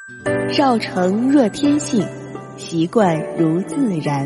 绕城若天性，习惯如自然。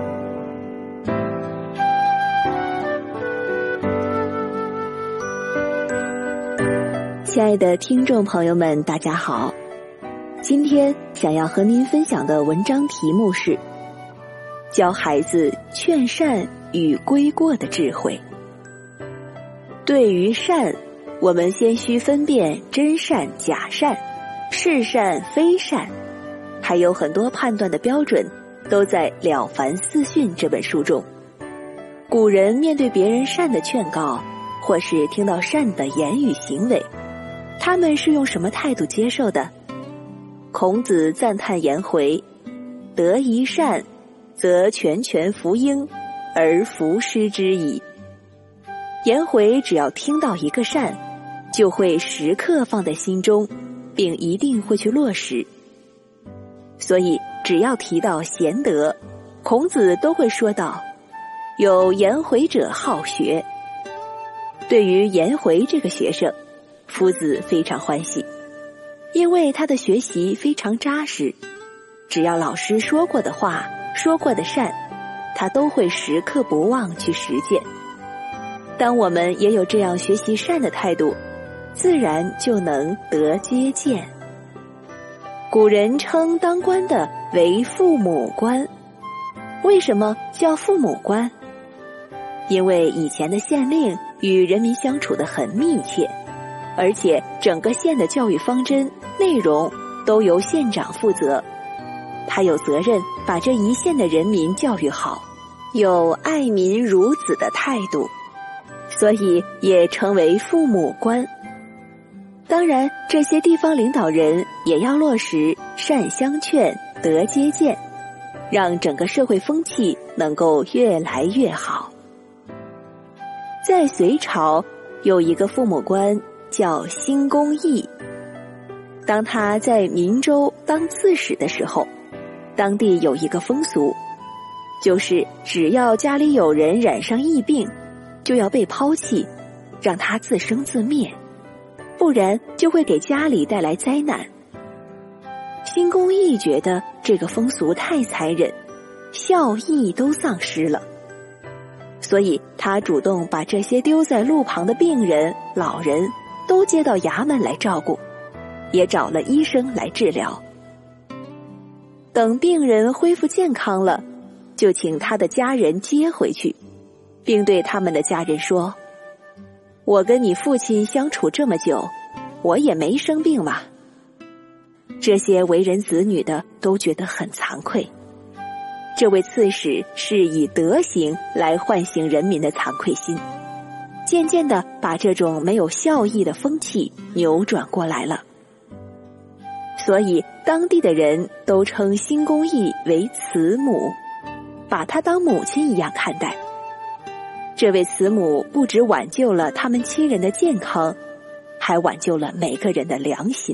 亲爱的听众朋友们，大家好，今天想要和您分享的文章题目是教孩子劝善与归过的智慧。对于善，我们先需分辨真善假善，是善非善，还有很多判断的标准都在《了凡四训》这本书中。古人面对别人善的劝告，或是听到善的言语行为，他们是用什么态度接受的？孔子赞叹颜回，得一善，则全权服膺，而弗施之矣。颜回只要听到一个善，就会时刻放在心中，并一定会去落实。所以只要提到贤德，孔子都会说道，有颜回者好学。对于颜回这个学生，夫子非常欢喜，因为他的学习非常扎实，只要老师说过的话，说过的善，他都会时刻不忘去实践。当我们也有这样学习善的态度，自然就能得接见。古人称当官的为父母官，为什么叫父母官？因为以前的县令与人民相处得很密切，而且整个县的教育方针内容都由县长负责，他有责任把这一县的人民教育好，有爱民如子的态度，所以也称为父母官。当然，这些地方领导人也要落实善相劝，德接见，让整个社会风气能够越来越好。在隋朝有一个父母官叫辛公义，当他在明州当刺史的时候，当地有一个风俗，就是只要家里有人染上疫病，就要被抛弃，让他自生自灭，不然就会给家里带来灾难。辛公义觉得这个风俗太残忍，孝义都丧失了，所以他主动把这些丢在路旁的病人、老人都接到衙门来照顾，也找了医生来治疗。等病人恢复健康了，就请他的家人接回去，并对他们的家人说，我跟你父亲相处这么久，我也没生病嘛。这些为人子女的都觉得很惭愧，这位刺史是以德行来唤醒人民的惭愧心，渐渐地把这种没有孝义的风气扭转过来了。所以当地的人都称辛公义为慈母，把他当母亲一样看待。这位慈母不只挽救了他们亲人的健康，还挽救了每个人的良心。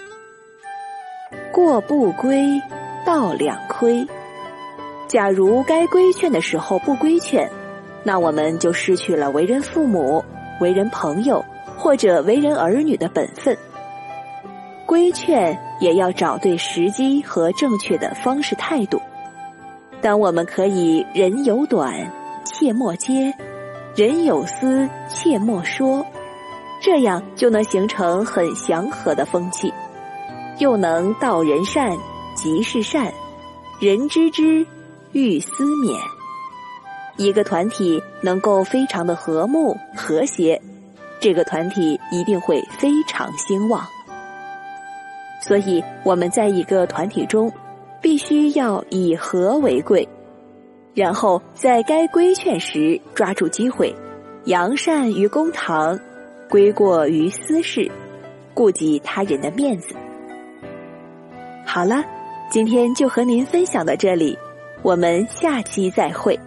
过不规，道两亏。假如该规劝的时候不规劝，那我们就失去了为人父母、为人朋友或者为人儿女的本分。规劝也要找对时机和正确的方式态度。当我们可以人有短，切莫揭；人有私，切莫说，这样就能形成很祥和的风气，又能道人善，即是善，人知之，欲思勉。一个团体能够非常的和睦和谐，这个团体一定会非常兴旺。所以我们在一个团体中必须要以和为贵，然后在该规劝时抓住机会，扬善于公堂，归过于私事，顾及他人的面子。好了，今天就和您分享到这里，我们下期再会。